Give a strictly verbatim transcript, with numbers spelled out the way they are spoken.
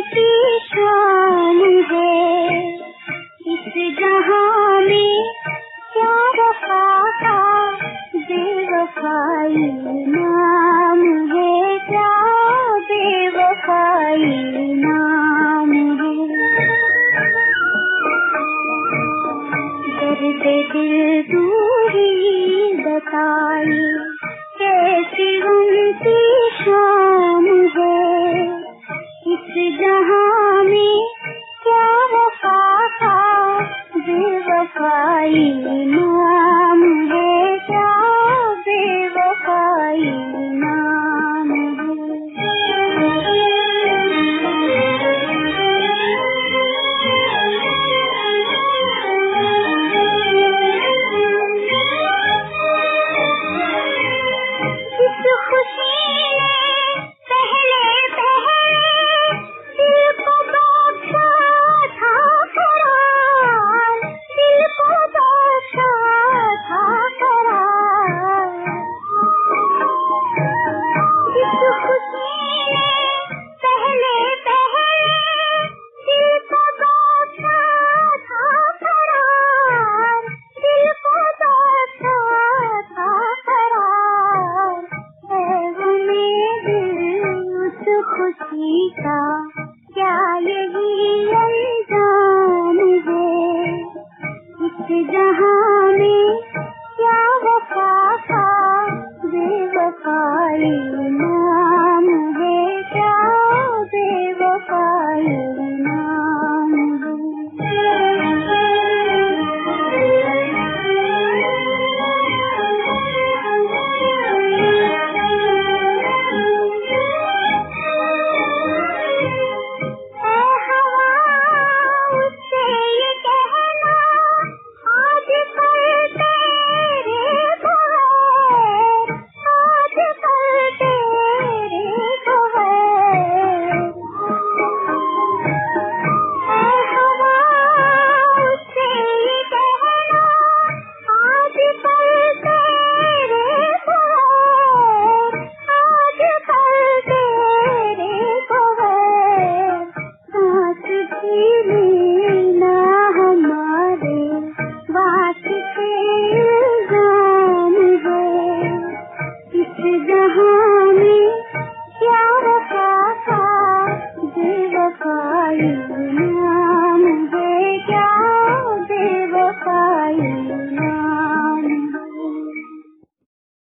की शान है, इस जहां में क्या वफा का बेवफाई नाम है, क्या बेवफाई नाम है। दर्द दिल दूरी बताई कैसी उनकी शाम है, इस जहां में क्या वफा का बेवफाई नाम है, क्या बेवफाई नाम खुशी का क्या यही अंजाम है, इस जहां में क्या वफा का बेवफाई नाम है, क्या बेवफाई नाम जहां में क्या वफा का बेवफाई नाम है, क्या बेवफाई